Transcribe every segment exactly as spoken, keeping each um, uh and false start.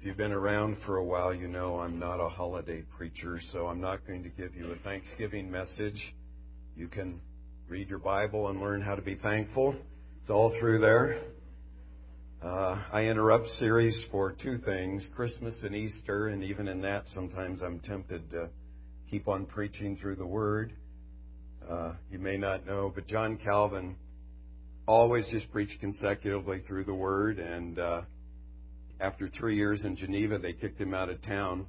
If you've been around for a while, you know I'm not a holiday preacher, so I'm not going to give you a Thanksgiving message. You can read your Bible and learn how to be thankful. It's all through there. Uh, I interrupt series for two things, Christmas and Easter, and even in that, sometimes I'm tempted to keep on preaching through the Word. Uh, you may not know, but John Calvin always just preached consecutively through the Word, and uh, after three years in Geneva, they kicked him out of town,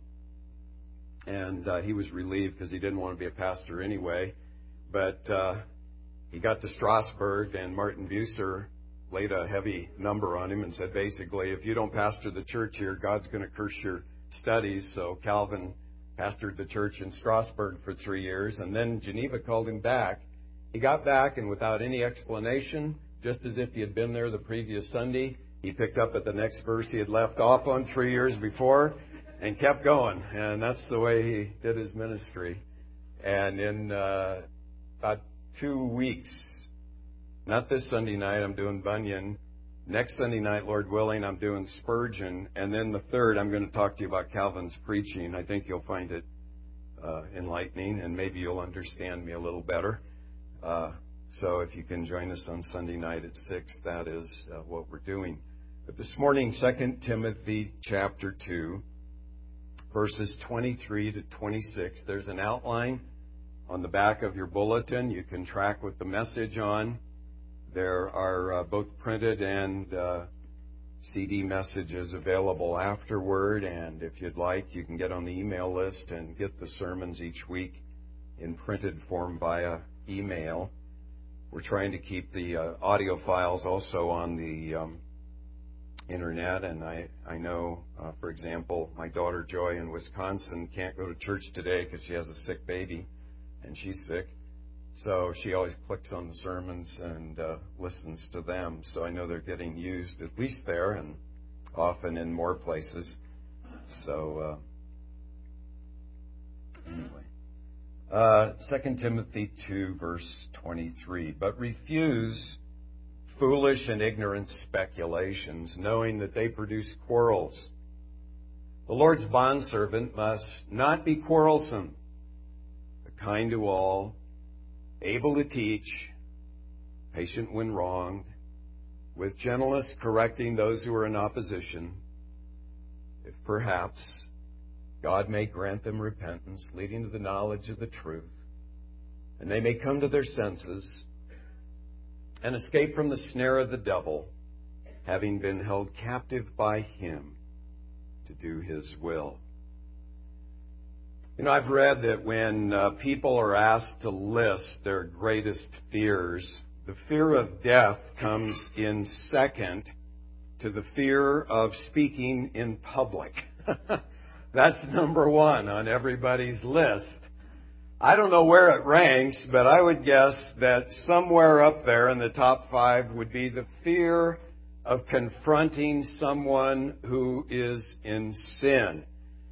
and uh, he was relieved because he didn't want to be a pastor anyway. But uh, he got to Strasbourg, and Martin Bucer laid a heavy number on him and said, basically, if you don't pastor the church here, God's going to curse your studies. So Calvin pastored the church in Strasbourg for three years, and then Geneva called him back. He got back, and without any explanation, just as if he had been there the previous Sunday, he picked up at the next verse he had left off on three years before and kept going. And that's the way he did his ministry. And in uh, about two weeks, not this Sunday night, I'm doing Bunyan. Next Sunday night, Lord willing, I'm doing Spurgeon. And then the third, I'm going to talk to you about Calvin's preaching. I think you'll find it uh, enlightening, and maybe you'll understand me a little better. Uh, so if you can join us on Sunday night at six, that is uh, what we're doing. But this morning, Second Timothy chapter two, verses twenty-three to twenty-six. There's an outline on the back of your bulletin. You can track with the message on. There are uh, both printed and uh, C D messages available afterward. And if you'd like, you can get on the email list and get the sermons each week in printed form via email. We're trying to keep the uh, audio files also on the um, Internet, and I, I know, uh, for example, my daughter Joy in Wisconsin can't go to church today because she has a sick baby, and she's sick. So she always clicks on the sermons and uh, listens to them. So I know they're getting used at least there and often in more places. So uh, anyway, uh, Second Timothy two, verse twenty-three. But refuse foolish and ignorant speculations, knowing that they produce quarrels. The Lord's bondservant must not be quarrelsome, but kind to all, able to teach, patient when wronged, with gentleness correcting those who are in opposition, if perhaps God may grant them repentance, leading to the knowledge of the truth, and they may come to their senses and escape from the snare of the devil, having been held captive by him to do his will. You know, I've read that when uh, people are asked to list their greatest fears, the fear of death comes in second to the fear of speaking in public. That's number one on everybody's list. I don't know where it ranks, but I would guess that somewhere up there in the top five would be the fear of confronting someone who is in sin.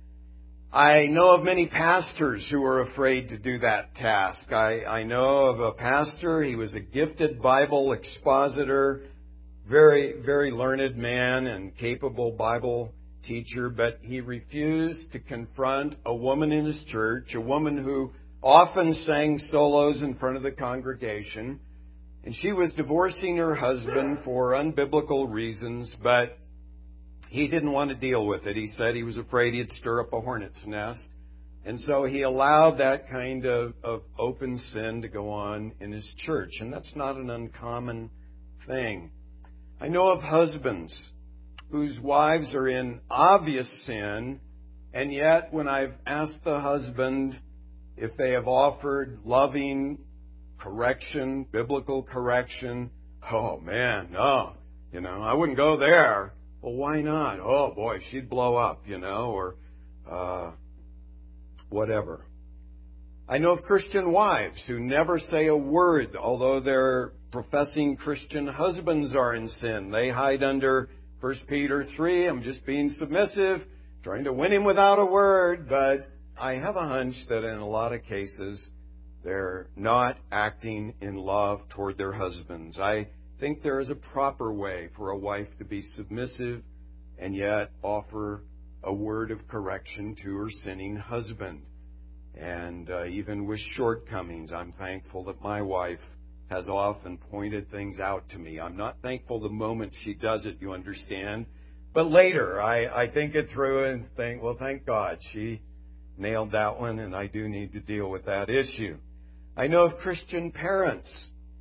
I know of many pastors who are afraid to do that task. I, I know of a pastor, he was a gifted Bible expositor, very, very learned man and capable Bible teacher, but he refused to confront a woman in his church, a woman who often sang solos in front of the congregation, and she was divorcing her husband for unbiblical reasons, but he didn't want to deal with it. He said he was afraid he'd stir up a hornet's nest, and so he allowed that kind of, of open sin to go on in his church, and that's not an uncommon thing. I know of husbands whose wives are in obvious sin, and yet when I've asked the husband if they have offered loving correction, biblical correction, oh man, no, you know, I wouldn't go there. Well, why not? Oh boy, she'd blow up, you know, or uh, whatever. I know of Christian wives who never say a word, although their professing Christian husbands are in sin. They hide under First Peter three, I'm just being submissive, trying to win him without a word, but I have a hunch that in a lot of cases, they're not acting in love toward their husbands. I think there is a proper way for a wife to be submissive and yet offer a word of correction to her sinning husband. And uh, even with shortcomings, I'm thankful that my wife has often pointed things out to me. I'm not thankful the moment she does it, you understand. But later, I, I think it through and think, well, thank God she nailed that one, and I do need to deal with that issue. I know of Christian parents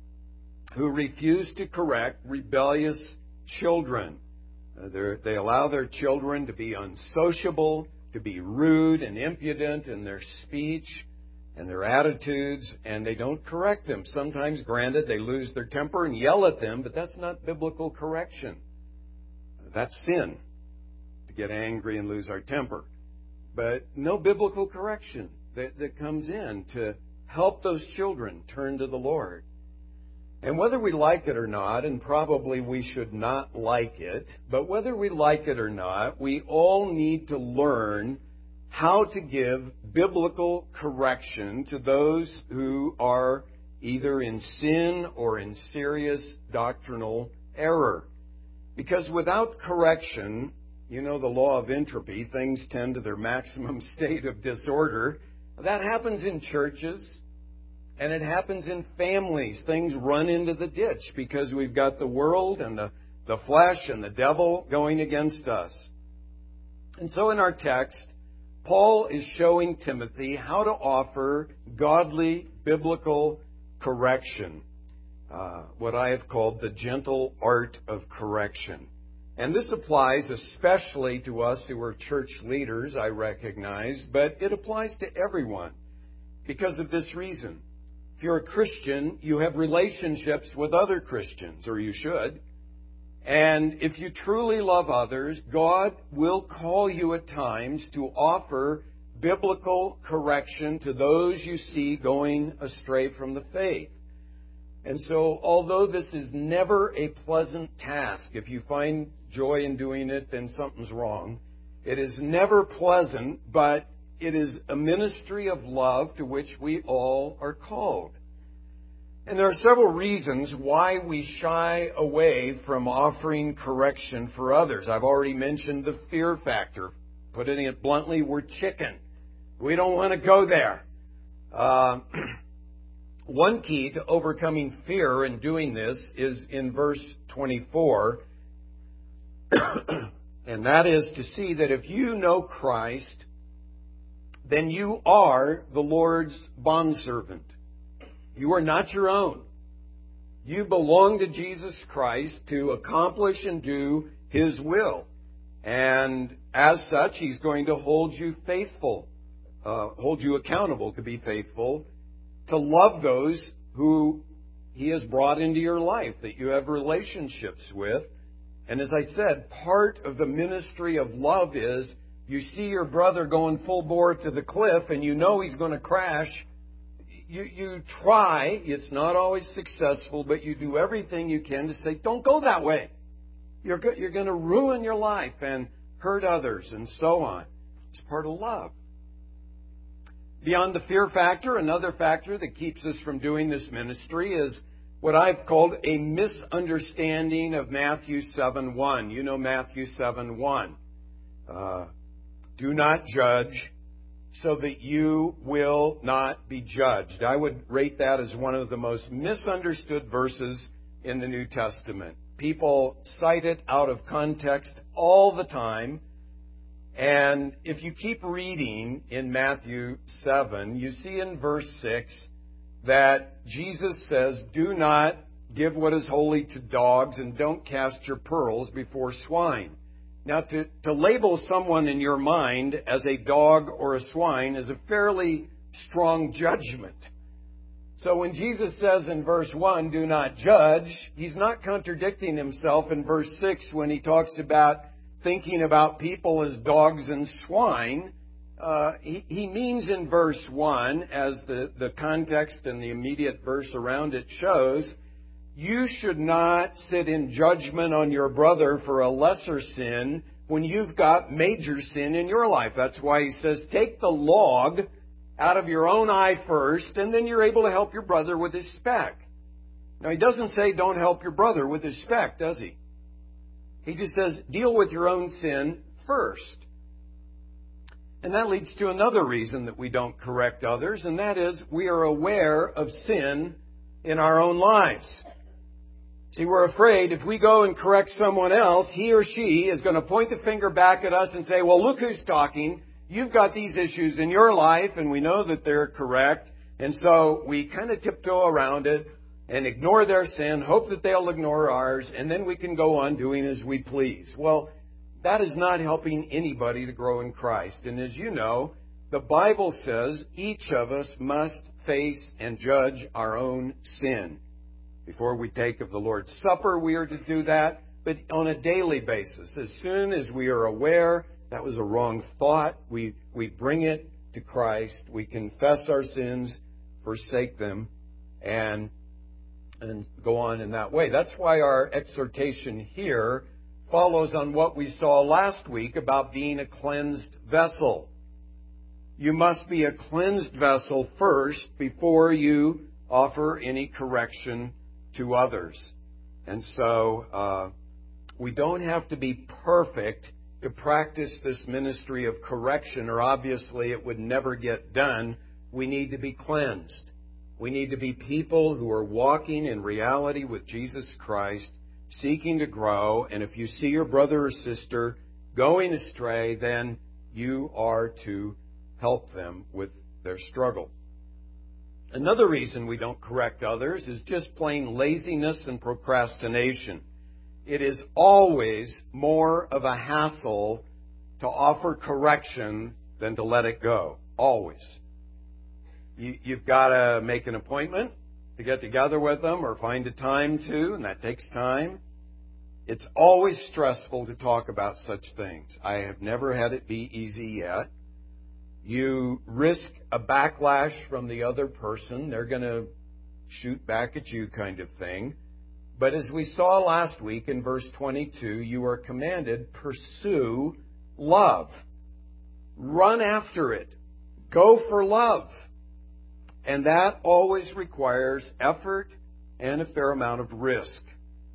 who refuse to correct rebellious children. Uh, they allow their children to be unsociable, to be rude and impudent in their speech and their attitudes, and they don't correct them. Sometimes, granted, they lose their temper and yell at them, but that's not biblical correction. That's sin, to get angry and lose our temper. But no biblical correction that, that comes in to help those children turn to the Lord. And whether we like it or not, and probably we should not like it, but whether we like it or not, we all need to learn how to give biblical correction to those who are either in sin or in serious doctrinal error. Because without correction, you know the law of entropy, things tend to their maximum state of disorder. That happens in churches. And it happens in families. Things run into the ditch because we've got the world and the, the flesh and the devil going against us. And so in our text, Paul is showing Timothy how to offer godly biblical correction, uh, what I have called the gentle art of correction. And this applies especially to us who are church leaders, I recognize, but it applies to everyone because of this reason. If you're a Christian, you have relationships with other Christians, or you should. And if you truly love others, God will call you at times to offer biblical correction to those you see going astray from the faith. And so, although this is never a pleasant task, if you find joy in doing it, then something's wrong. It is never pleasant, but it is a ministry of love to which we all are called. And there are several reasons why we shy away from offering correction for others. I've already mentioned the fear factor. Putting it bluntly, we're chicken. We don't want to go there. Uh, one key to overcoming fear and doing this is in verse twenty-four. And that is to see that if you know Christ, then you are the Lord's bondservant. You are not your own. You belong to Jesus Christ to accomplish and do His will. And as such, He's going to hold you faithful, uh, hold you accountable to be faithful, to love those who He has brought into your life, that you have relationships with. And as I said, part of the ministry of love is you see your brother going full bore to the cliff and you know he's going to crash. You, you try, it's not always successful, but you do everything you can to say, don't go that way. You're, go, you're going to ruin your life and hurt others and so on. It's part of love. Beyond the fear factor, another factor that keeps us from doing this ministry is what I've called a misunderstanding of Matthew seven one. You know Matthew seven one. Uh, do not judge so that you will not be judged. I would rate that as one of the most misunderstood verses in the New Testament. People cite it out of context all the time. And if you keep reading in Matthew seven, you see in verse six that Jesus says, do not give what is holy to dogs and don't cast your pearls before swine. Now, to, to label someone in your mind as a dog or a swine is a fairly strong judgment. So when Jesus says in verse one, do not judge, He's not contradicting Himself in verse six when He talks about thinking about people as dogs and swine. Uh, he, he means in verse one, as the, the context and the immediate verse around it shows, you should not sit in judgment on your brother for a lesser sin when you've got major sin in your life. That's why He says, take the log out of your own eye first, and then you're able to help your brother with his speck. Now, He doesn't say don't help your brother with his speck, does He? He just says deal with your own sin first. And that leads to another reason that we don't correct others, and that is we are aware of sin in our own lives. See, we're afraid if we go and correct someone else, he or she is going to point the finger back at us and say, well, look who's talking. You've got these issues in your life, and we know that they're correct. And so we kind of tiptoe around it and ignore their sin, hope that they'll ignore ours, and then we can go on doing as we please. Well, that is not helping anybody to grow in Christ. And as you know, the Bible says each of us must face and judge our own sin. Before we take of the Lord's Supper, we are to do that, but on a daily basis. As soon as we are aware that was a wrong thought, we, we bring it to Christ. We confess our sins, forsake them, and, and go on in that way. That's why our exhortation here follows on what we saw last week about being a cleansed vessel. You must be a cleansed vessel first before you offer any correction to others. And so uh, we don't have to be perfect to practice this ministry of correction, or obviously it would never get done. We need to be cleansed. We need to be people who are walking in reality with Jesus Christ, seeking to grow. And if you see your brother or sister going astray, then you are to help them with their struggle. Another reason we don't correct others is just plain laziness and procrastination. It is always more of a hassle to offer correction than to let it go. Always. You, you've got to make an appointment to get together with them or find a time to, and that takes time. It's always stressful to talk about such things. I have never had it be easy yet. You risk a backlash from the other person. They're going to shoot back at you kind of thing. But as we saw last week in verse twenty-two, you are commanded, pursue love. Run after it. Go for love. And that always requires effort and a fair amount of risk.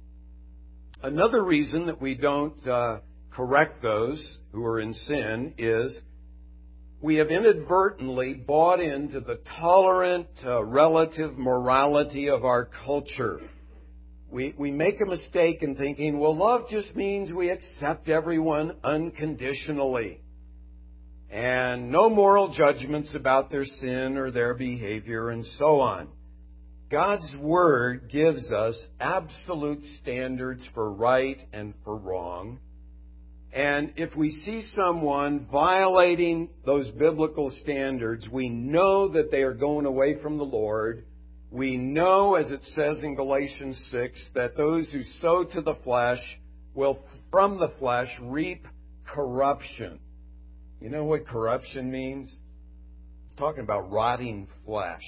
Another reason that we don't uh, correct those who are in sin is we have inadvertently bought into the tolerant, uh, relative morality of our culture. We, we make a mistake in thinking, well, love just means we accept everyone unconditionally. And no moral judgments about their sin or their behavior and so on. God's Word gives us absolute standards for right and for wrong. And if we see someone violating those biblical standards, we know that they are going away from the Lord. We know, as it says in Galatians six, that those who sow to the flesh will from the flesh reap corruption. You know what corruption means? It's talking about rotting flesh.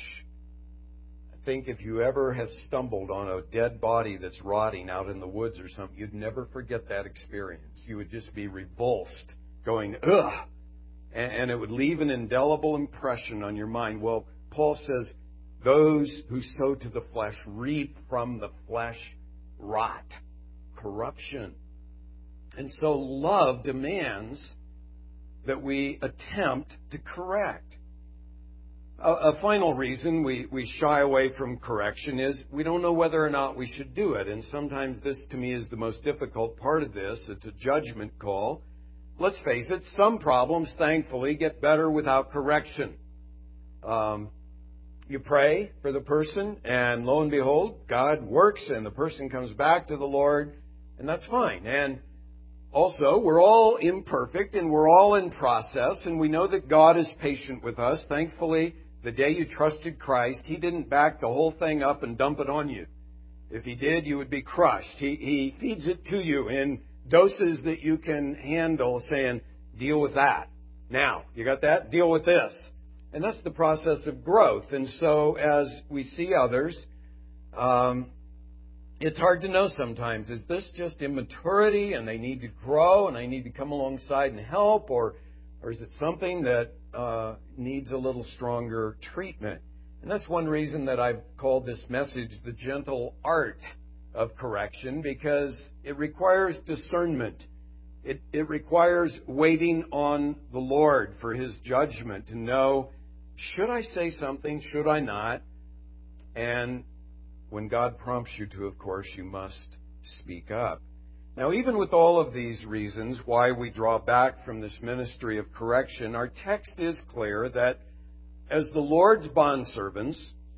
I think if you ever have stumbled on a dead body that's rotting out in the woods or something, you'd never forget that experience. You would just be revulsed, going, ugh! And, and it would leave an indelible impression on your mind. Well, Paul says, those who sow to the flesh reap from the flesh rot, corruption. And so love demands that we attempt to correct. A, a final reason we, we shy away from correction is we don't know whether or not we should do it. And sometimes this, to me, is the most difficult part of this. It's a judgment call. Let's face it, some problems, thankfully, get better without correction. Um, you pray for the person, and lo and behold, God works, and the person comes back to the Lord, and that's fine. And also, we're all imperfect, and we're all in process, and we know that God is patient with us. Thankfully, the day you trusted Christ, He didn't back the whole thing up and dump it on you. If He did, you would be crushed. He, he feeds it to you in doses that you can handle, saying, deal with that. Now, you got that? Deal with this. And that's the process of growth. And so, as we see others, um, it's hard to know sometimes. Is this just immaturity and they need to grow and I need to come alongside and help? Or, or is it something that uh, needs a little stronger treatment? And that's one reason that I've called this message the gentle art of correction, because it requires discernment. It, it requires waiting on the Lord for His judgment to know, should I say something, should I not? And when God prompts you to, of course, you must speak up. Now, even with all of these reasons why we draw back from this ministry of correction, our text is clear that as the Lord's bondservants,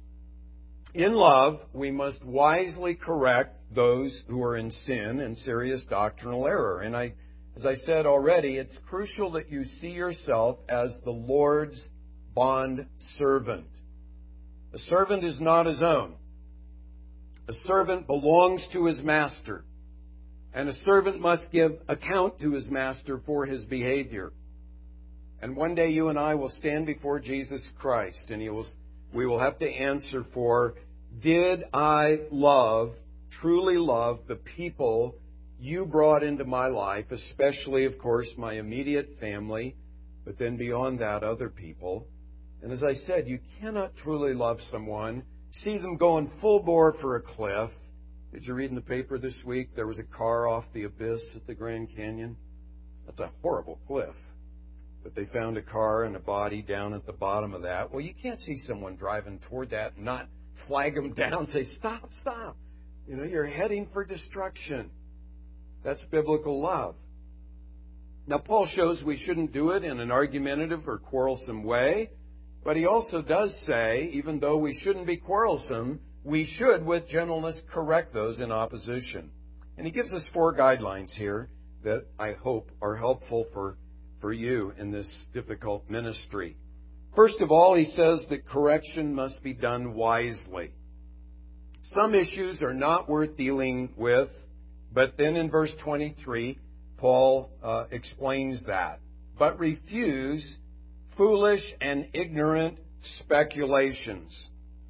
in love, we must wisely correct those who are in sin and serious doctrinal error. And I, as I said already, it's crucial that you see yourself as the Lord's bondservant. A servant is not his own. A servant belongs to his master. And a servant must give account to his master for his behavior. And one day you and I will stand before Jesus Christ, and he will, we will have to answer for, did I love, truly love, the people you brought into my life, especially, of course, my immediate family, but then beyond that, other people. And as I said, you cannot truly love someone, see them going full bore for a cliff. Did you read in the paper this week there was a car off the abyss at the Grand Canyon? That's a horrible cliff. But they found a car and a body down at the bottom of that. Well, you can't see someone driving toward that and not flag them down and say, stop, stop. You know, you're heading for destruction. That's biblical love. Now, Paul shows we shouldn't do it in an argumentative or quarrelsome way. But he also does say, even though we shouldn't be quarrelsome, we should, with gentleness, correct those in opposition. And he gives us four guidelines here that I hope are helpful for, for you in this difficult ministry. First of all, he says that correction must be done wisely. Some issues are not worth dealing with, but then in verse twenty-three, Paul uh, explains that. But refuse foolish and ignorant speculations,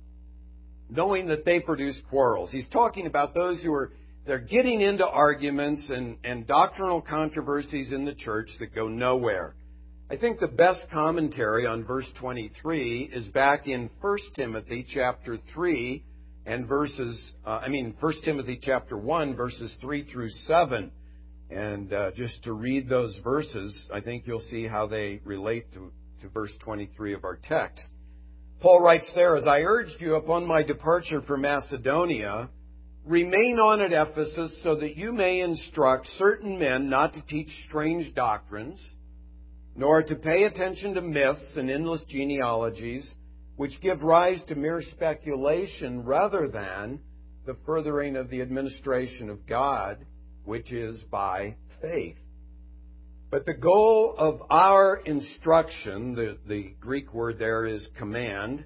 knowing that they produce quarrels. He's talking about those who are they're getting into arguments and, and doctrinal controversies in the church that go nowhere. I think the best commentary on verse twenty-three is back in First Timothy chapter three and verses, uh, I mean, First Timothy chapter one, verses three through seven. And uh, just to read those verses, I think you'll see how they relate to, to verse twenty-three of our text. Paul writes there, as I urged you upon my departure for Macedonia, remain on at Ephesus so that you may instruct certain men not to teach strange doctrines, nor to pay attention to myths and endless genealogies, which give rise to mere speculation rather than the furthering of the administration of God, which is by faith. But the goal of our instruction, the, the Greek word there is command,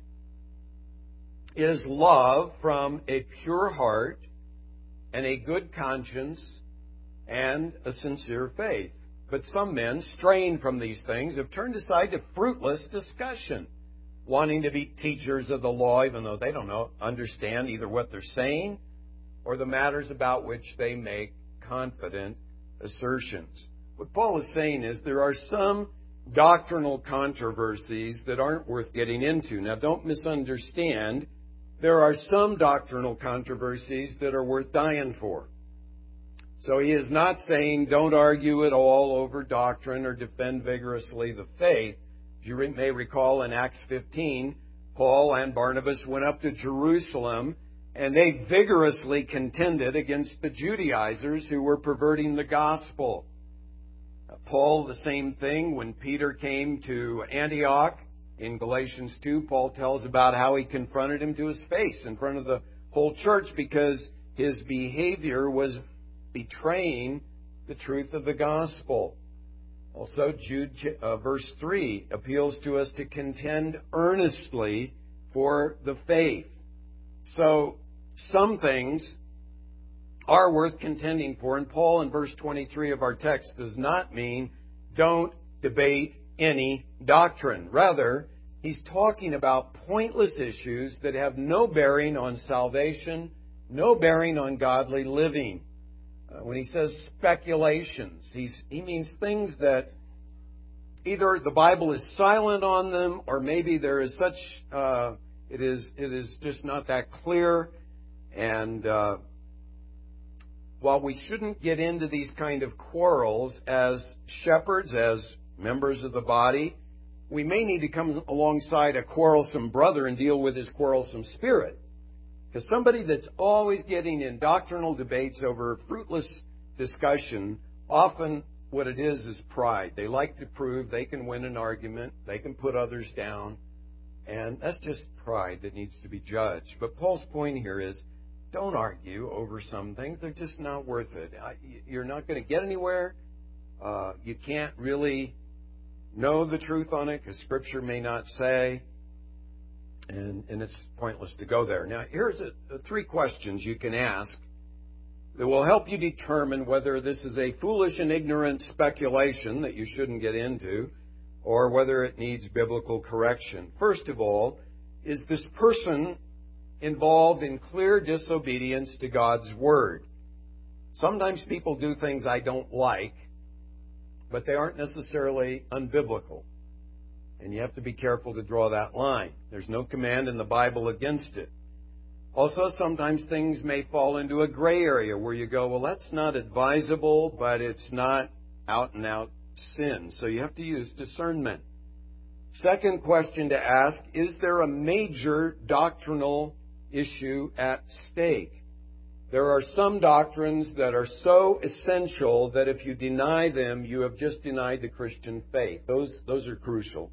is love from a pure heart and a good conscience and a sincere faith. But some men, straying from these things, have turned aside to fruitless discussion, wanting to be teachers of the law, even though they don't know, understand either what they're saying or the matters about which they make confident assertions. What Paul is saying is there are some doctrinal controversies that aren't worth getting into. Now, don't misunderstand. There are some doctrinal controversies that are worth dying for. So he is not saying don't argue at all over doctrine or defend vigorously the faith. As you may recall in Acts fifteen, Paul and Barnabas went up to Jerusalem and they vigorously contended against the Judaizers who were perverting the gospel. Paul, the same thing, when Peter came to Antioch in Galatians two, Paul tells about how he confronted him to his face in front of the whole church because his behavior was betraying the truth of the gospel. Also, Jude uh, verse three appeals to us to contend earnestly for the faith. So, some things are worth contending for. And Paul in verse twenty-three of our text does not mean don't debate any doctrine. Rather, he's talking about pointless issues that have no bearing on salvation, no bearing on godly living. Uh, when he says speculations, he's, he means things that either the Bible is silent on them or maybe there is such, uh, it is it is just not that clear. And uh, while we shouldn't get into these kind of quarrels as shepherds, as members of the body, we may need to come alongside a quarrelsome brother and deal with his quarrelsome spirit. Because somebody that's always getting in doctrinal debates over fruitless discussion, often what it is is pride. They like to prove they can win an argument, they can put others down, and that's just pride that needs to be judged. But Paul's point here is, don't argue over some things. They're just not worth it. You're not going to get anywhere. Uh, you can't really know the truth on it because Scripture may not say, and, and it's pointless to go there. Now, here's a, a three questions you can ask that will help you determine whether this is a foolish and ignorant speculation that you shouldn't get into or whether it needs biblical correction. First of all, is this person involved in clear disobedience to God's Word? Sometimes people do things I don't like, but they aren't necessarily unbiblical. And you have to be careful to draw that line. There's no command in the Bible against it. Also, sometimes things may fall into a gray area where you go, well, that's not advisable, but it's not out and out sin. So you have to use discernment. Second question to ask, is there a major doctrinal issue at stake? There are some doctrines that are so essential that if you deny them, you have just denied the Christian faith. Those, those are crucial.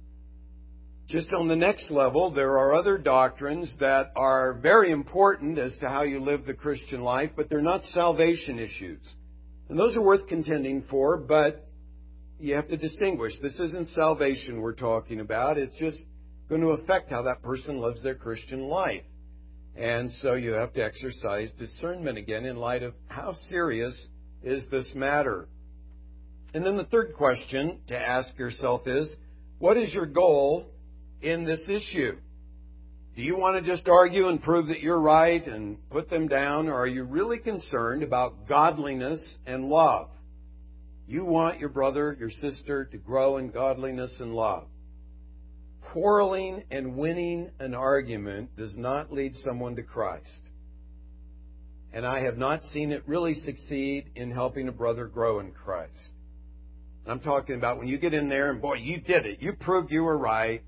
Just on the next level, there are other doctrines that are very important as to how you live the Christian life, but they're not salvation issues. And those are worth contending for, but you have to distinguish. This isn't salvation we're talking about. It's just going to affect how that person lives their Christian life. And so you have to exercise discernment again in light of how serious is this matter. And then the third question to ask yourself is, what is your goal in this issue? Do you want to just argue and prove that you're right and put them down, or are you really concerned about godliness and love? You want your brother, your sister to grow in godliness and love. Quarreling and winning an argument does not lead someone to Christ. And I have not seen it really succeed in helping a brother grow in Christ. I'm talking about when you get in there and, boy, you did it. You proved you were right.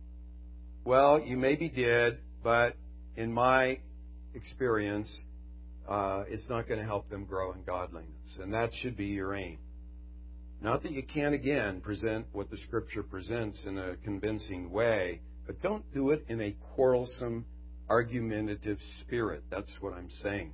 Well, you maybe did, but in my experience, uh, it's not going to help them grow in godliness. And that should be your aim. Not that you can't, again, present what the Scripture presents in a convincing way, but don't do it in a quarrelsome, argumentative spirit. That's what I'm saying.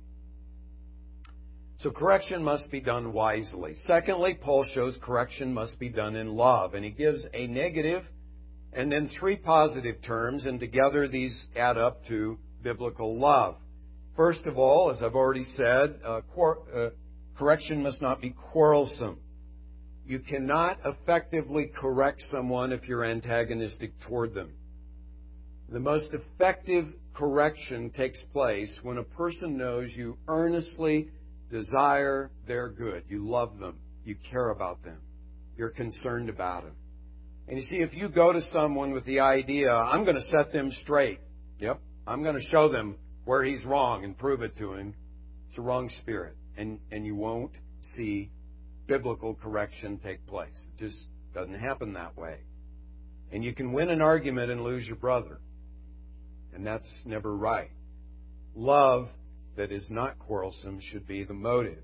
So correction must be done wisely. Secondly, Paul shows correction must be done in love, and he gives a negative and then three positive terms, and together these add up to biblical love. First of all, as I've already said, uh, quar- uh, correction must not be quarrelsome. You cannot effectively correct someone if you're antagonistic toward them. The most effective correction takes place when a person knows you earnestly desire their good. You love them. You care about them. You're concerned about them. And you see, if you go to someone with the idea, I'm going to set them straight. Yep, I'm going to show them where he's wrong and prove it to him. It's a wrong spirit. And, and you won't see biblical correction take place. It just doesn't happen that way. And you can win an argument and lose your brother. And that's never right. Love that is not quarrelsome should be the motive.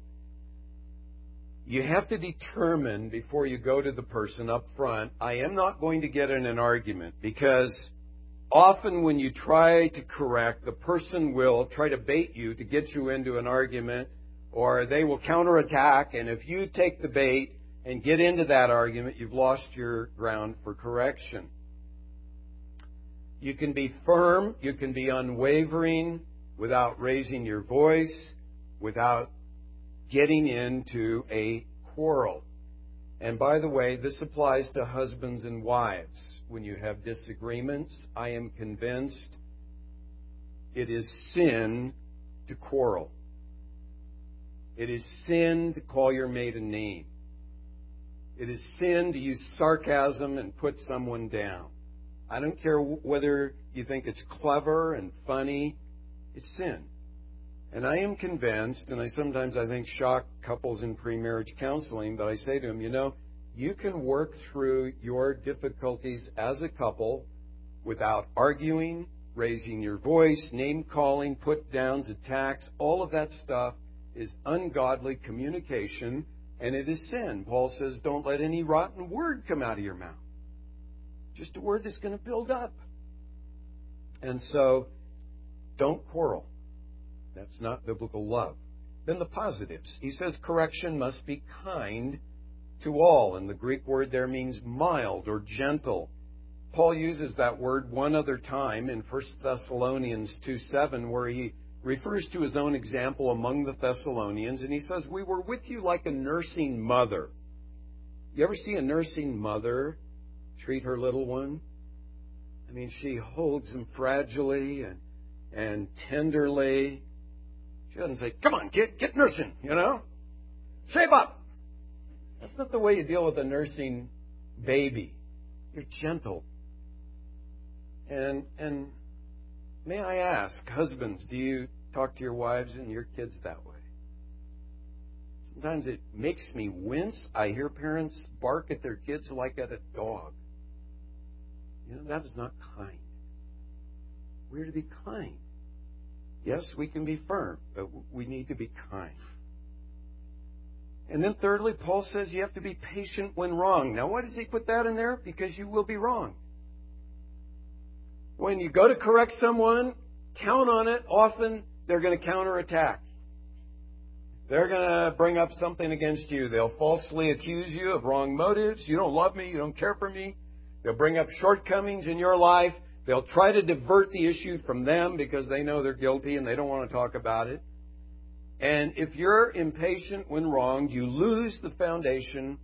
You have to determine before you go to the person up front, I am not going to get in an argument, because often when you try to correct, the person will try to bait you to get you into an argument, or they will counterattack, and if you take the bait and get into that argument, you've lost your ground for correction. You can be firm, you can be unwavering without raising your voice, without getting into a quarrel. And by the way, this applies to husbands and wives. When you have disagreements, I am convinced it is sin to quarrel. It is sin to call your mate a name. It is sin to use sarcasm and put someone down. I don't care whether you think it's clever and funny. It's sin. And I am convinced, and I sometimes, I think, shock couples in pre-marriage counseling, but I say to them, you know, you can work through your difficulties as a couple without arguing, raising your voice, name-calling, put-downs, attacks. All of that stuff is ungodly communication, and it is sin. Paul says, don't let any rotten word come out of your mouth. Just a word that's going to build up. And so, don't quarrel. That's not biblical love. Then the positives. He says correction must be kind to all. And the Greek word there means mild or gentle. Paul uses that word one other time in First Thessalonians two seven, where he refers to his own example among the Thessalonians. And he says, we were with you like a nursing mother. You ever see a nursing mother treat her little one? I mean, she holds him fragilely and, and tenderly. She doesn't say, come on, get, get nursing, you know? Shape up. That's not the way you deal with a nursing baby. You're gentle. And and may I ask, husbands, do you talk to your wives and your kids that way? Sometimes it makes me wince. I hear parents bark at their kids like at a dog. You know, that is not kind. We're to be kind. Yes, we can be firm, but we need to be kind. And then thirdly, Paul says you have to be patient when wrong. Now, why does he put that in there? Because you will be wrong. When you go to correct someone, count on it. Often they're going to counterattack. They're going to bring up something against you. They'll falsely accuse you of wrong motives. You don't love me. You don't care for me. They'll bring up shortcomings in your life. They'll try to divert the issue from them because they know they're guilty and they don't want to talk about it. And if you're impatient when wronged, you lose the foundation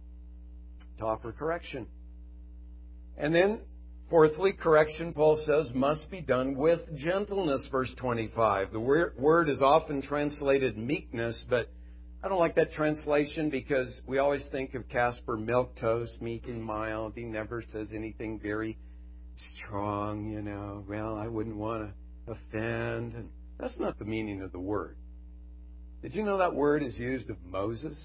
to offer correction. And then, fourthly, correction, Paul says, must be done with gentleness, verse twenty-five. The word is often translated meekness, but I don't like that translation because we always think of Casper Milquetoast, meek and mild. He never says anything very strong, you know. Well, I wouldn't want to offend. And that's not the meaning of the word. Did you know that word is used of Moses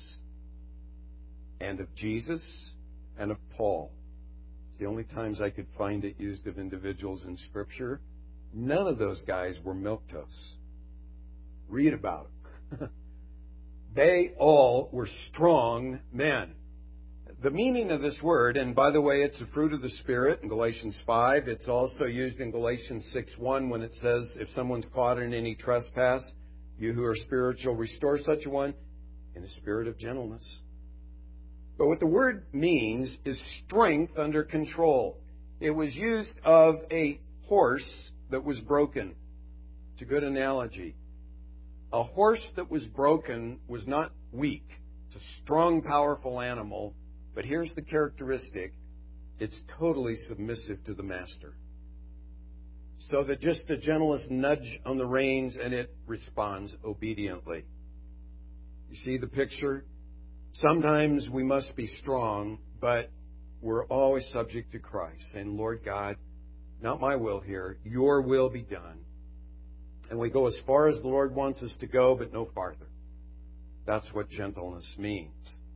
and of Jesus and of Paul? It's the only times I could find it used of individuals in Scripture. None of those guys were milquetoasts. Read about them. They all were strong men. The meaning of this word, and by the way, it's a fruit of the Spirit in Galatians five. It's also used in Galatians six one when it says, if someone's caught in any trespass, you who are spiritual, restore such a one in a spirit of gentleness. But what the word means is strength under control. It was used of a horse that was broken. It's a good analogy. A horse that was broken was not weak. It's a strong, powerful animal. But here's the characteristic. It's totally submissive to the master. So that just the gentlest nudge on the reins and it responds obediently. You see the picture? Sometimes we must be strong, but we're always subject to Christ. Saying, Lord God, not my will here, your will be done. And we go as far as the Lord wants us to go, but no farther. That's what gentleness means.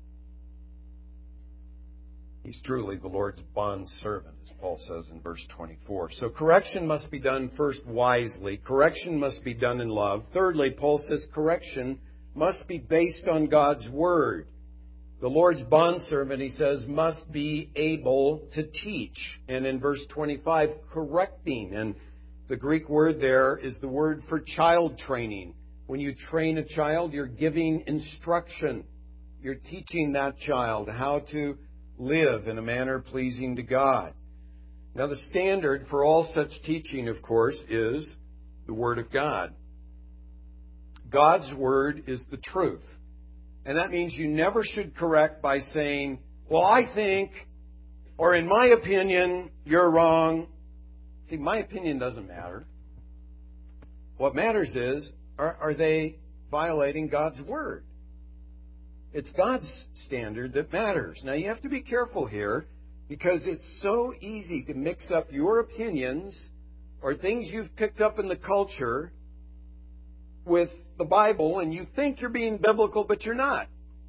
He's truly the Lord's bondservant, as Paul says in verse twenty-four. So correction must be done first wisely. Correction must be done in love. Thirdly, Paul says correction must be based on God's Word. The Lord's bondservant, he says, must be able to teach. And in verse twenty-five, correcting. And the Greek word there is the word for child training. When you train a child, you're giving instruction. You're teaching that child how to live in a manner pleasing to God. Now, the standard for all such teaching, of course, is the Word of God. God's Word is the truth. And that means you never should correct by saying, well, I think, or in my opinion, you're wrong. See, my opinion doesn't matter. What matters is, are, are they violating God's Word? It's God's standard that matters. Now, you have to be careful here because it's so easy to mix up your opinions or things you've picked up in the culture with the Bible and you think you're being biblical, but you're not.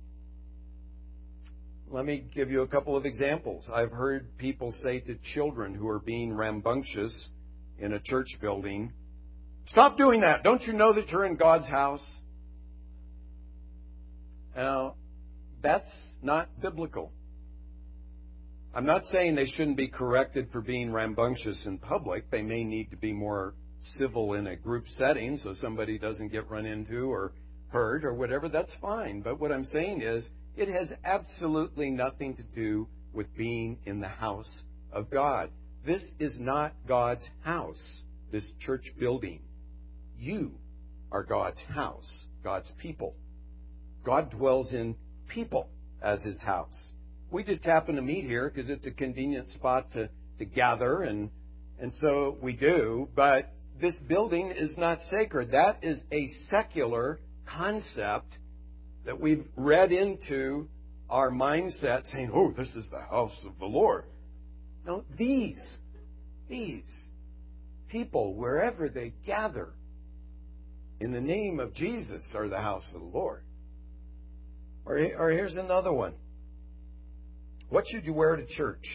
Let me give you a couple of examples. I've heard people say to children who are being rambunctious in a church building, "Stop doing that. Don't you know that you're in God's house?" Now, that's not biblical. I'm not saying they shouldn't be corrected for being rambunctious in public. They may need to be more civil in a group setting so somebody doesn't get run into or hurt or whatever. That's fine. But what I'm saying is it has absolutely nothing to do with being in the house of God. This is not God's house, this church building. You are God's house, God's people. God dwells in people as His house. We just happen to meet here because it's a convenient spot to, to gather, and and so we do. But this building is not sacred. That is a secular concept that we've read into our mindset, saying, "Oh, this is the house of the Lord." No, these, these people, wherever they gather in the name of Jesus, are the house of the Lord. Or, or here's another one. What should you wear to church?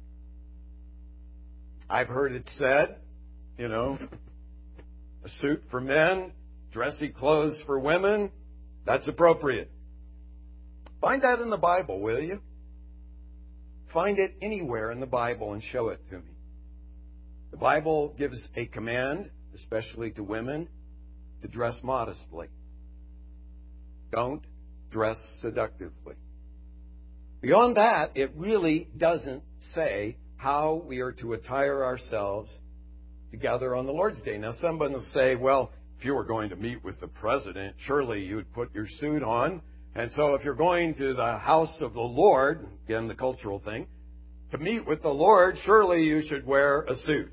I've heard it said, you know, a suit for men, dressy clothes for women. That's appropriate. Find that in the Bible, will you? Find it anywhere in the Bible and show it to me. The Bible gives a command, especially to women, to dress modestly. Don't dress seductively. Beyond that, it really doesn't say how we are to attire ourselves to gather on the Lord's Day. Now, someone will say, "Well, if you were going to meet with the president, surely you'd put your suit on. And so if you're going to the house of the Lord," again, the cultural thing, "to meet with the Lord, surely you should wear a suit."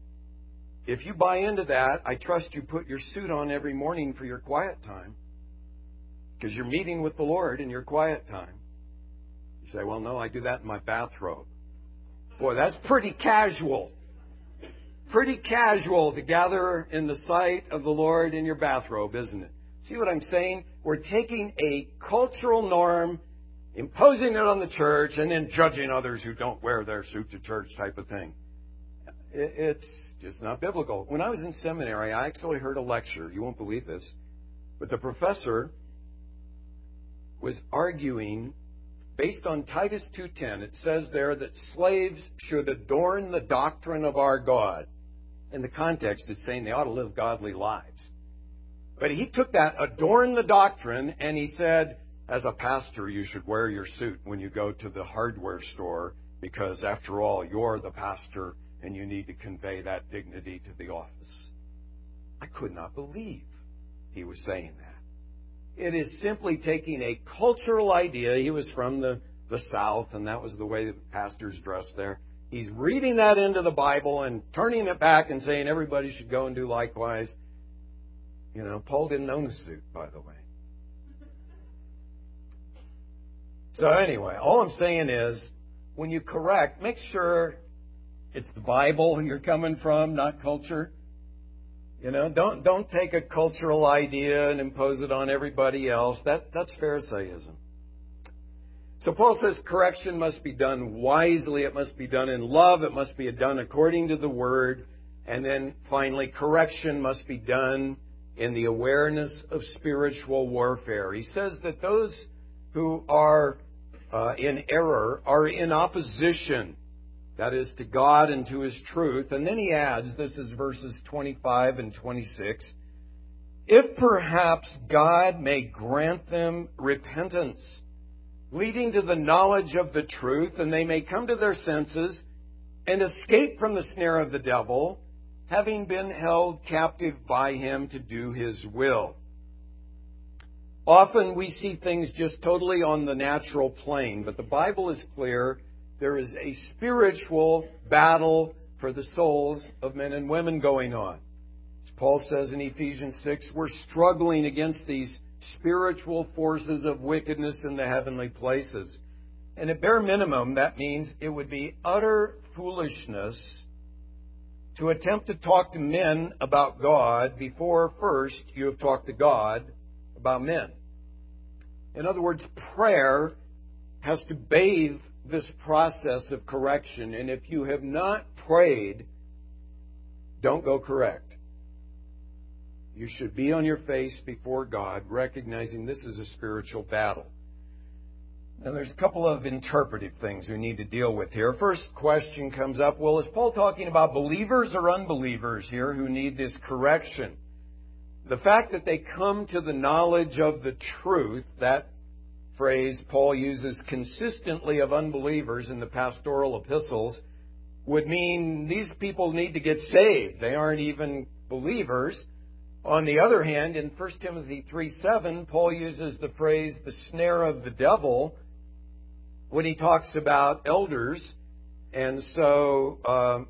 If you buy into that, I trust you put your suit on every morning for your quiet time, because you're meeting with the Lord in your quiet time. You say, "Well, no, I do that in my bathrobe." Boy, that's pretty casual. Pretty casual to gather in the sight of the Lord in your bathrobe, isn't it? See what I'm saying? We're taking a cultural norm, imposing it on the church, and then judging others who don't wear their suit to church type of thing. It's just not biblical. When I was in seminary, I actually heard a lecture. You won't believe this. But the professor was arguing, based on Titus two ten, it says there that slaves should adorn the doctrine of our God. In the context, it's saying they ought to live godly lives. But he took that, adorn the doctrine, and he said, as a pastor, you should wear your suit when you go to the hardware store, because after all, you're the pastor, and you need to convey that dignity to the office. I could not believe he was saying that. It is simply taking a cultural idea. He was from the, the South, and that was the way the pastors dressed there. He's reading that into the Bible and turning it back and saying everybody should go and do likewise. You know, Paul didn't own a suit, by the way. So anyway, all I'm saying is, when you correct, make sure it's the Bible you're coming from, not culture. You know, don't don't take a cultural idea and impose it on everybody else. That that's Pharisaism. So Paul says correction must be done wisely. It must be done in love. It must be done according to the Word. And then finally, correction must be done in the awareness of spiritual warfare. He says that those who are uh, in error are in opposition, that is, to God and to His truth. And then he adds, this is verses twenty-five and twenty-six, if perhaps God may grant them repentance, leading to the knowledge of the truth, and they may come to their senses and escape from the snare of the devil, having been held captive by him to do his will. Often we see things just totally on the natural plane, but the Bible is clear. There is a spiritual battle for the souls of men and women going on. As Paul says in Ephesians six, we're struggling against these spiritual forces of wickedness in the heavenly places. And at bare minimum, that means it would be utter foolishness to attempt to talk to men about God before first you have talked to God about men. In other words, prayer has to bathe this process of correction. And if you have not prayed, don't go correct. You should be on your face before God, recognizing this is a spiritual battle. Now, there's a couple of interpretive things we need to deal with here. First question comes up, well, is Paul talking about believers or unbelievers here who need this correction? The fact that they come to the knowledge of the truth, that phrase Paul uses consistently of unbelievers in the pastoral epistles, would mean these people need to get saved. They aren't even believers. On the other hand, in First Timothy three seven, Paul uses the phrase the snare of the devil when he talks about elders. And so um,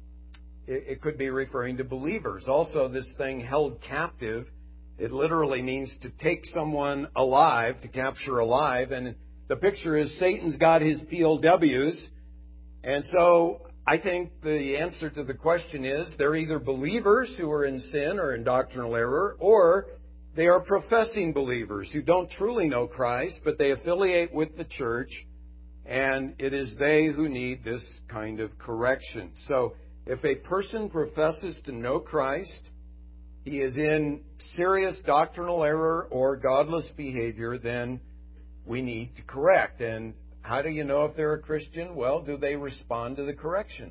it, it could be referring to believers. Also, this thing held captive, it literally means to take someone alive, to capture alive. And the picture is Satan's got his P O Ws. And so I think the answer to the question is they're either believers who are in sin or in doctrinal error, or they are professing believers who don't truly know Christ, but they affiliate with the church, and it is they who need this kind of correction. So if a person professes to know Christ, he is in serious doctrinal error or godless behavior, then we need to correct. And how do you know if they're a Christian? Well, do they respond to the correction?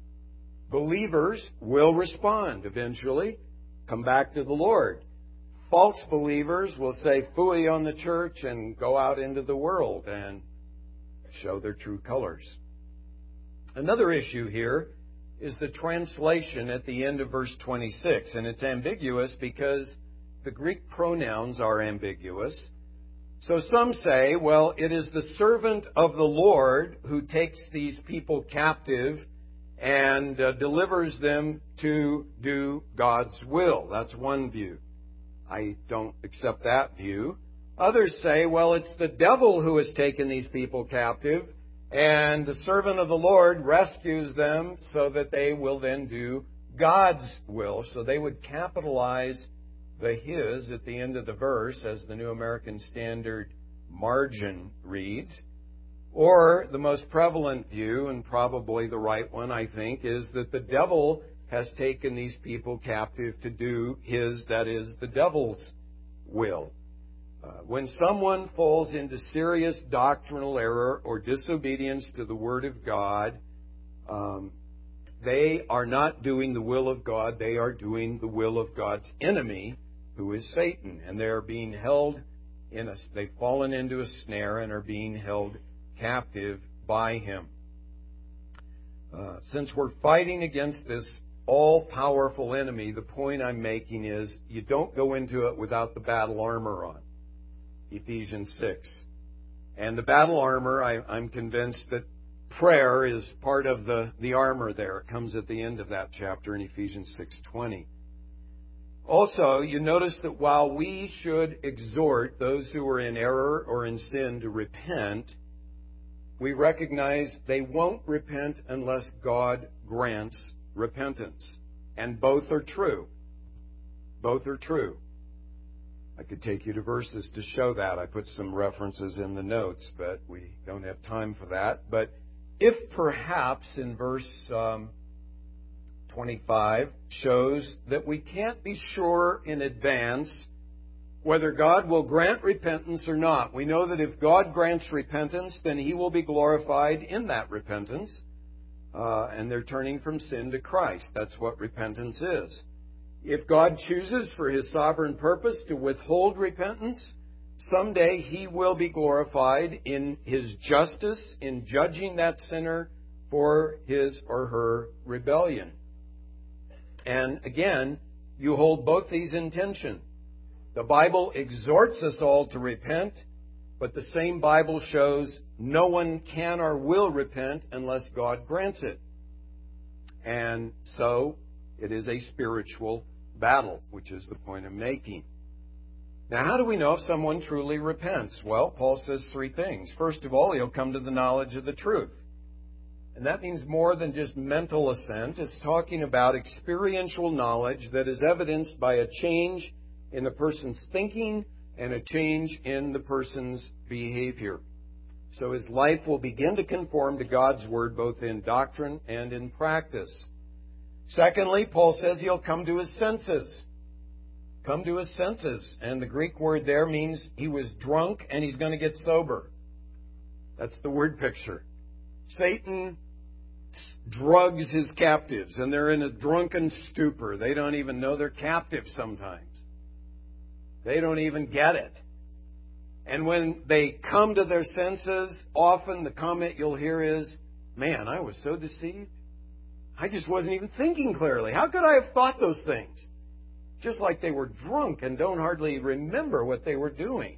Believers will respond eventually, come back to the Lord. False believers will say phooey on the church and go out into the world and show their true colors. Another issue here is the translation at the end of verse twenty-six. And it's ambiguous because the Greek pronouns are ambiguous. So some say, well, it is the servant of the Lord who takes these people captive and uh, delivers them to do God's will. That's one view. I don't accept that view. Others say, well, it's the devil who has taken these people captive, and the servant of the Lord rescues them so that they will then do God's will. So they would capitalize the his at the end of the verse, as the New American Standard margin reads. Or the most prevalent view, and probably the right one, I think, is that the devil has taken these people captive to do his, that is, the devil's will. Uh, when someone falls into serious doctrinal error or disobedience to the Word of God, um, they are not doing the will of God. They are doing the will of God's enemy, who is Satan. And they are being held in a, they've fallen into a snare and are being held captive by him. Uh, since we're fighting against this all-powerful enemy, the point I'm making is you don't go into it without the battle armor on. Ephesians six. And the battle armor, I, I'm convinced that prayer is part of the, the armor there. It comes at the end of that chapter in Ephesians six twenty. Also, you notice that while we should exhort those who are in error or in sin to repent, we recognize they won't repent unless God grants repentance. And both are true. Both are true. I could take you to verses to show that. I put some references in the notes, but we don't have time for that. But if perhaps in verse um, twenty-five shows that we can't be sure in advance whether God will grant repentance or not. We know that if God grants repentance, then He will be glorified in that repentance. Uh, and they're turning from sin to Christ. That's what repentance is. If God chooses for His sovereign purpose to withhold repentance, someday He will be glorified in His justice in judging that sinner for his or her rebellion. And again, you hold both these in tension. The Bible exhorts us all to repent, but the same Bible shows no one can or will repent unless God grants it. And so it is a spiritual battle, which is the point I'm making. Now, how do we know if someone truly repents? Well, Paul says three things. First of all, he'll come to the knowledge of the truth. And that means more than just mental assent. It's talking about experiential knowledge that is evidenced by a change in the person's thinking and a change in the person's behavior. So his life will begin to conform to God's Word both in doctrine and in practice. Secondly, Paul says he'll come to his senses. Come to his senses. And the Greek word there means he was drunk and he's going to get sober. That's the word picture. Satan drugs his captives, and they're in a drunken stupor. They don't even know they're captive sometimes. They don't even get it. And when they come to their senses, often the comment you'll hear is, man, I was so deceived. I just wasn't even thinking clearly. How could I have thought those things? Just like they were drunk and don't hardly remember what they were doing.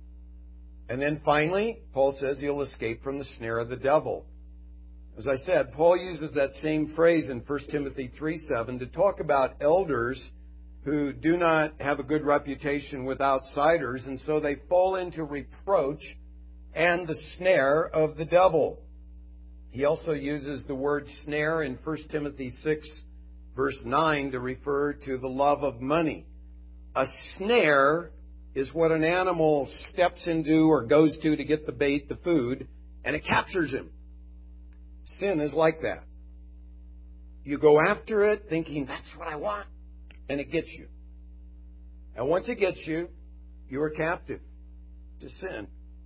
And then finally, Paul says he'll escape from the snare of the devil. As I said, Paul uses that same phrase in First Timothy three seven to talk about elders who do not have a good reputation with outsiders, and so they fall into reproach and the snare of the devil. He also uses the word snare in First Timothy six, verse nine, to refer to the love of money. A snare is what an animal steps into or goes to to get the bait, the food, and it captures him. Sin is like that. You go after it thinking, that's what I want, and it gets you. And once it gets you, you are captive to sin.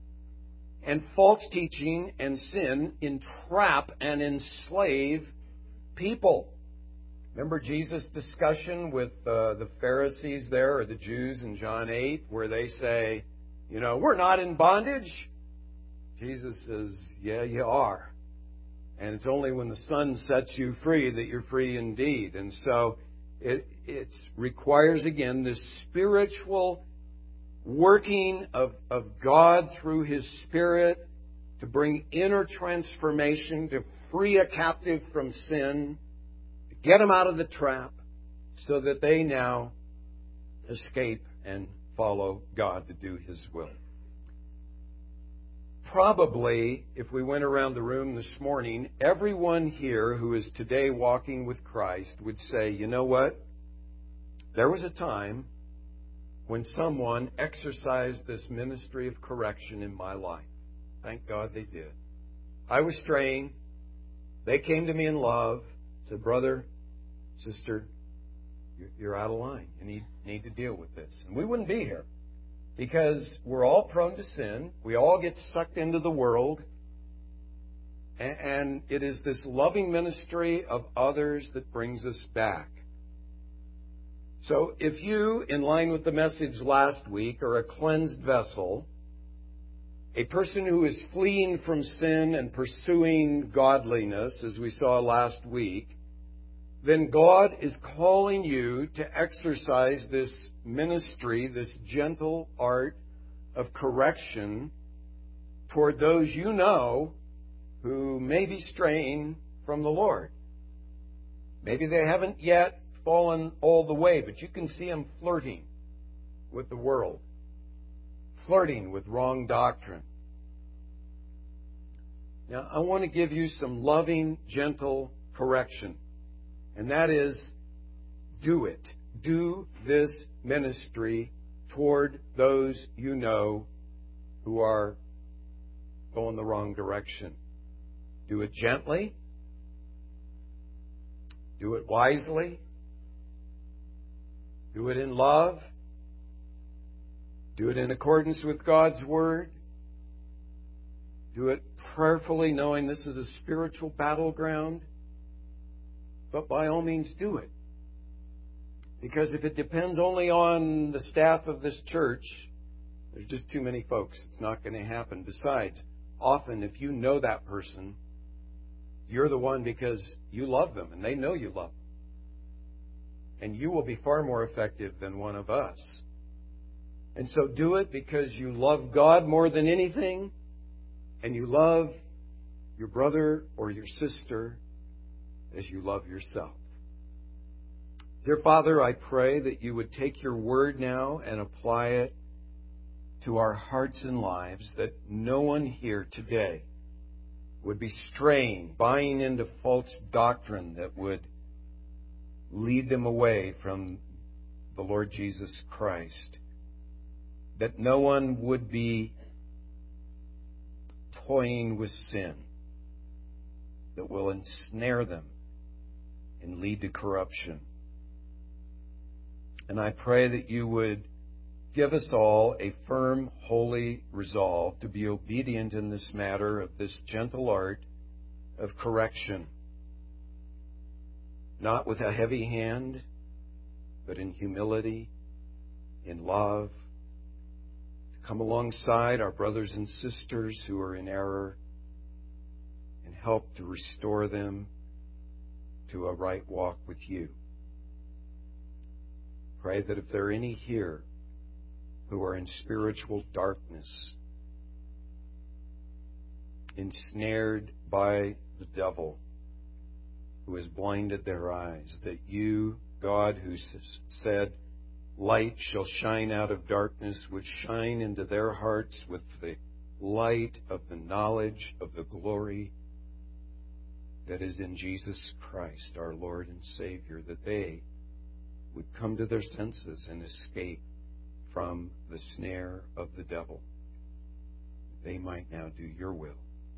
And false teaching and sin entrap and enslave people. Remember Jesus' discussion with uh, the Pharisees there, or the Jews in John eight, where they say, you know, we're not in bondage. Jesus says, yeah, you are. And it's only when the Son sets you free that you're free indeed. And so it it's requires, again, this spiritual working of, of God through His Spirit to bring inner transformation, to free a captive from sin, to get them out of the trap so that they now escape and follow God to do His will. Probably, if we went around the room this morning, everyone here who is today walking with Christ would say, you know what? There was a time when someone exercised this ministry of correction in my life. Thank God they did. I was straying. They came to me in love, said, brother, sister, you're out of line. You need, need to deal with this. And we wouldn't be here. Because we're all prone to sin. We all get sucked into the world. And it is this loving ministry of others that brings us back. So if you, in line with the message last week, are a cleansed vessel, a person who is fleeing from sin and pursuing godliness, as we saw last week, then God is calling you to exercise this ministry, this gentle art of correction toward those you know who may be straying from the Lord. Maybe they haven't yet fallen all the way, but you can see them flirting with the world, flirting with wrong doctrine. Now, I want to give you some loving, gentle correction. And that is, do it. Do this ministry toward those you know who are going the wrong direction. Do it gently. Do it wisely. Do it in love. Do it in accordance with God's Word. Do it prayerfully, knowing this is a spiritual battleground. But by all means, do it. Because if it depends only on the staff of this church, there's just too many folks. It's not going to happen. Besides, often if you know that person, you're the one because you love them and they know you love them. And you will be far more effective than one of us. And so do it because you love God more than anything, and you love your brother or your sister as you love yourself. Dear Father, I pray that you would take your word now and apply it to our hearts and lives, that no one here today would be straying, buying into false doctrine that would lead them away from the Lord Jesus Christ. That no one would be toying with sin that will ensnare them and lead to corruption. And I pray that you would give us all a firm, holy resolve to be obedient in this matter of this gentle art of correction. Not with a heavy hand, but in humility, in love, to come alongside our brothers and sisters who are in error and help to restore them to a right walk with you. Pray that if there are any here who are in spiritual darkness, ensnared by the devil who has blinded their eyes, that you, God, who said, light shall shine out of darkness, would shine into their hearts with the light of the knowledge of the glory that is in Jesus Christ, our Lord and Savior, that they would come to their senses and escape from the snare of the devil. They might now do your will.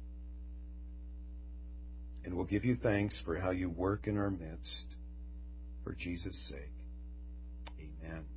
And we'll give you thanks for how you work in our midst. For Jesus' sake. Amen.